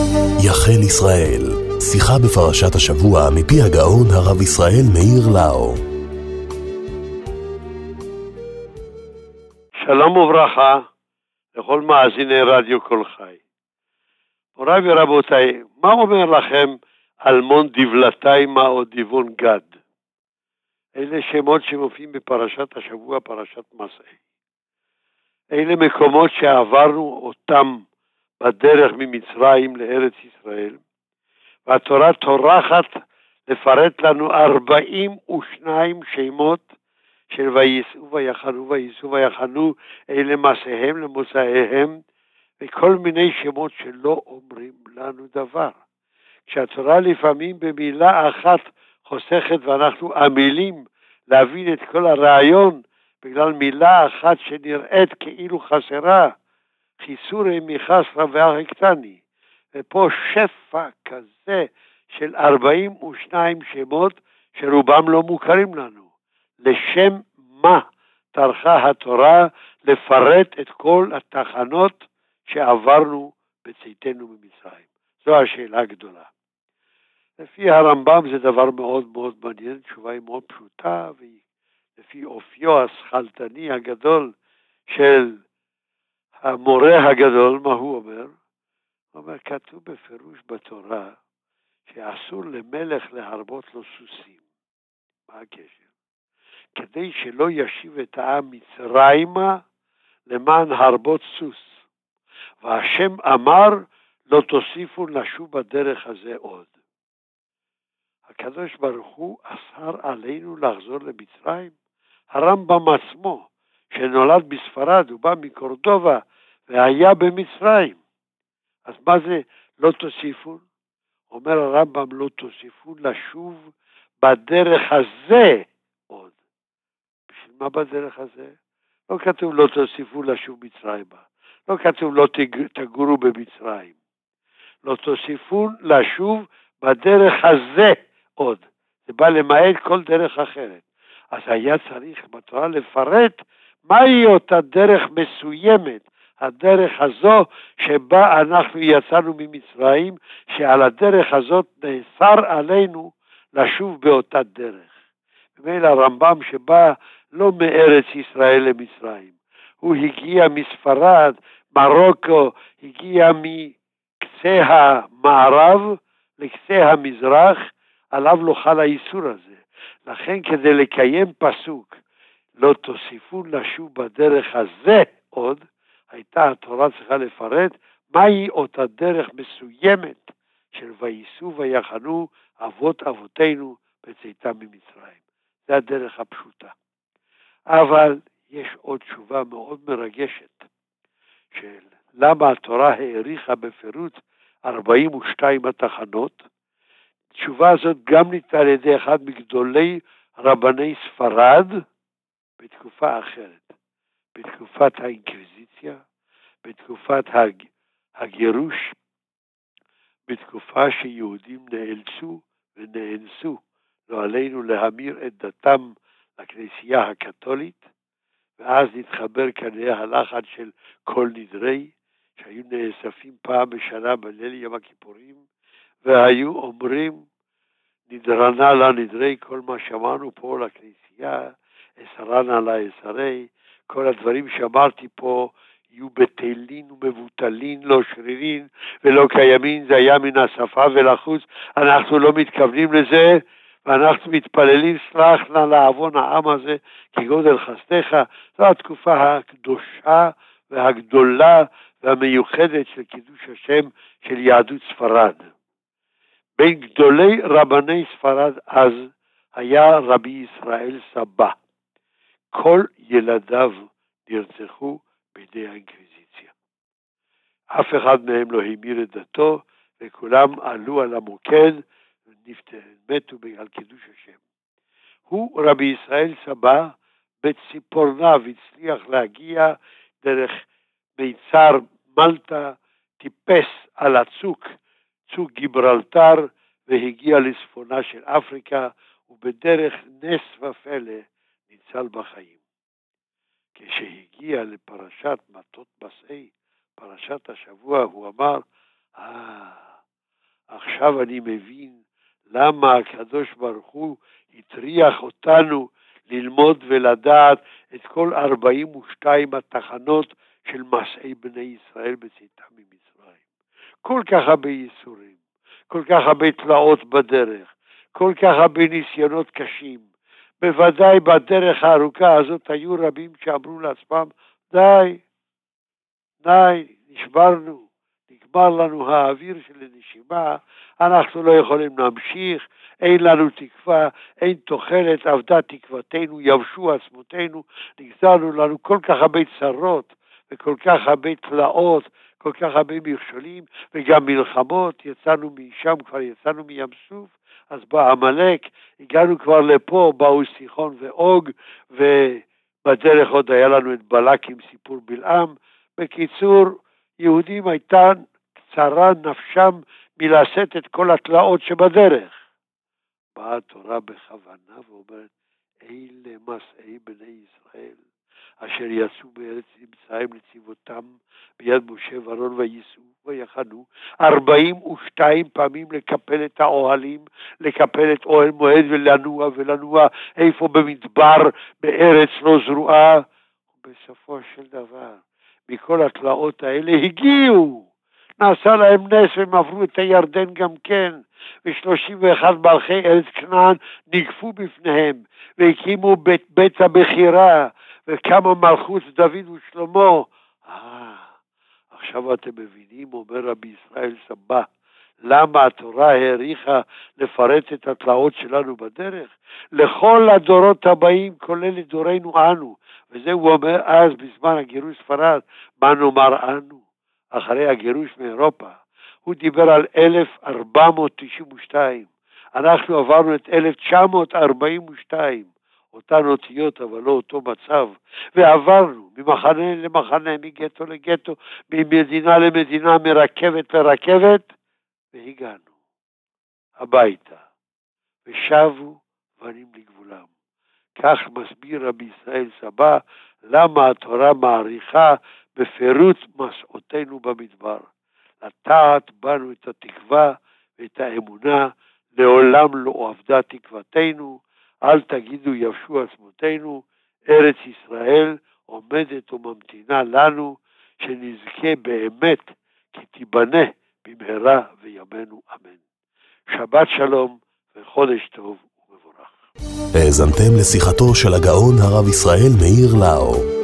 יחל ישראל, שיחה בפרשת השבוע מפי הגאון הרב ישראל מאיר לאו. שלום וברכה לכל מאזיני רדיו כל חי. מוריי ורבותיי, מה אומר לכם אלמון דבלתיימה או דיבון גד? אלה שמות שמופיעים בפרשת השבוע, פרשת מסעי. אלה מקומות שעברנו אותם בדרך ממצרים לארץ ישראל, והתורה טורחת לפרט לנו 42 שמות של וייסעו ויחנו וייסעו ויחנו, אלה מעשיהם למוצאיהם, וכל מיני שמות שלא אומרים לנו דבר. כשהתורה לפעמים במילה אחת חוסכת ואנחנו עמלים להבין את כל הרעיון בגלל מילה אחת שנראית כאילו חסרה, חיסורי מחסרא והקטני, ופה שפע כזה של 42 שמות שרובם לא מוכרים לנו. לשם מה טרחה התורה לפרט את כל התחנות שעברנו בצאתנו ממצרים? זו השאלה הגדולה. לפי הרמב"ם זה דבר מאוד מאוד מעניין, תשובה היא מאוד פשוטה, ולפי אופיו השכלתני הגדול של המורה הגדול, מה הוא אומר? הוא אומר, כתוב בפירוש בתורה שאסור למלך להרבות לו סוסים. מה הקשר? כדי שלא ישיב את העם מצרימה למען הרבות סוס. והשם אמר, לא תוסיפו לשוב בדרך הזה עוד. הקדוש ברוך הוא אסר עלינו לחזור למצרים. הרמב"ם עצמו, שנולד בספרד, הוא בא מקורדובה והיה במצרים. אז מה זה לא תוסיפו? אומר הרמב"ם, לא תוסיפו לשוב בדרך הזה עוד. בשביל מה בדרך הזה? לא כתוב לא תוסיפו לשוב מצרימה. לא כתוב לא תגורו במצרים. לא תוסיפו לשוב בדרך הזה עוד. זה בא למעט כל דרך אחרת. אז היה צריך בתורה לפרט מהי אותה דרך מסוימת, הדרך הזו שבה אנחנו יצאנו ממצרים, שעל הדרך הזאת נאסר עלינו לשוב באותה דרך. ומילא הרמב"ם שבא לא מארץ ישראל למצרים, הוא הגיע מספרד, מרוקו, הגיע מקצה המערב לקצה המזרח, עליו לא חל האיסור הזה. לכן כדי לקיים פסוק, לא תוסיפו לשוב בדרך הזה עוד, הייתה התורה צריכה לפרט מהי אותה דרך מסוימת של וייסעו ויחנו אבות אבותינו בצאתם ממצרים. זה הדרך הפשוטה. אבל יש עוד תשובה מאוד מרגשת, של למה התורה העריכה בפירוט 42 התחנות. התשובה הזאת גם ניתנה על ידי אחד מגדולי רבני ספרד בתקופה אחרת, בתקופת האינקוויזיציה, בתקופת הגירוש, בתקופה שיהודים נאלצו ונאנסו, לא עלינו להמיר את דתם לכנסייה הקתולית, ואז נתחבר כנראה הלחץ של כל נדרי, שהיו נאספים פעם בשנה בליל יום הכיפורים, והיו אומרים, נדרנה לה נדרי, כל מה שאמרנו פה לכנסייה, אסרנה לה אסרי, כל הדברים שאמרתי פה, יהיו בטלין ומבוטלין, לא שרירין ולא קיימין, זה היה מן השפה ולחוץ, אנחנו לא מתכוונים לזה, ואנחנו מתפללים סלח נא לעוון העם הזה כגודל חסדך. זו התקופה הקדושה והגדולה והמיוחדת של קידוש השם של יהדות ספרד. בין גדולי רבני ספרד אז היה רבי ישראל סבא. כל ילדיו נרצחו בידי האינקוויזיציה. אף אחד מהם לא המיר את דתו, וכולם עלו על המוקד מתו בגלל קידוש השם. הוא רבי ישראל סבא בציפורניו הצליח להגיע דרך מיצר מלטה, טיפס על הצוק, צוק גיברלטר, והגיע לצפונה של אפריקה, ובדרך נס ופלא ניצל בחיים. כשהגיע לפרשת מטות מסעי, פרשת השבוע, הוא אמר, עכשיו אני מבין למה הקדוש ברוך הוא הטריח אותנו ללמוד ולדעת את כל 42 התחנות של מסעי בני ישראל בצאתם ממצרים. כל כך הרבה ייסורים, כל כך הרבה תלאות בדרך, כל כך הרבה ניסיונות קשים. בוודאי בדרך הארוכה הזאת היו רבים שאמרו לעצמם, די, נשברנו, נגמר לנו האוויר של הנשימה, אנחנו לא יכולים להמשיך, אין לנו תקווה, אין תוחלת, אבדה תקוותנו, יבשו עצמותינו, נגזרנו לנו כל כך הרבה צרות וכל כך הרבה תלאות, כל כך הרבה מכשולים וגם מלחמות, יצאנו משם, כבר יצאנו מים סוף, אז בא עמלק, הגענו כבר לפה, באו סיחון ואוג, ובדרך עוד היה לנו את בלק עם סיפור בלעם. בקיצור, יהודים הייתה קצרה נפשם מלעשות את כל התלאות שבדרך. באה התורה בכוונה ואומרת, אלה מסעי בני ישראל, אשר יצאו בארץ מצרים לצבאותם ביד משה ואהרון וייסעו ויחנו 42 פעמים לקפל את האוהלים, לקפל את אוהל מועד ולנוע איפה במדבר בארץ לא זרועה. ובסופו של דבר מכל התלאות האלה הגיעו, נעשה להם נס והם עברו את הירדן גם כן, ו31 מלכי ארץ כנען נגפו בפניהם והקימו בית הבחירה וכמה מלכות דוד ושלמה. עכשיו אתם מבינים, אומר רבי ישראל סבא, למה התורה העריכה לפרט את התלאות שלנו בדרך? לכל הדורות הבאים, כולל לדורנו אנו. וזה הוא אומר אז בזמן הגירוש ספרד. מה נאמר אנו? אחרי הגירוש מאירופה. הוא דיבר על 1492. אנחנו עברנו את 1942. אותן אותיות אבל לא אותו מצב. ועברנו ממחנה למחנה, מגטו לגטו, ממדינה למדינה, מרכבת לרכבת. והגענו הביתה, ושבו בנים לגבולם. כך מסביר רבי ישראל סבא, למה התורה מעריכה בפירוט מסעותינו במדבר. לטעת בנו את התקווה ואת האמונה, לעולם לא אבדה תקוותנו, אל תגידו יבשו עצמותינו, ארץ ישראל עומדת וממתינה לנו, שנזכה באמת כי תיבנה במהרה וימינו אמן. שבת שלום וחודש טוב ומבורך. האזנתם לשיחתו של הגאון הרב ישראל מאיר לאו.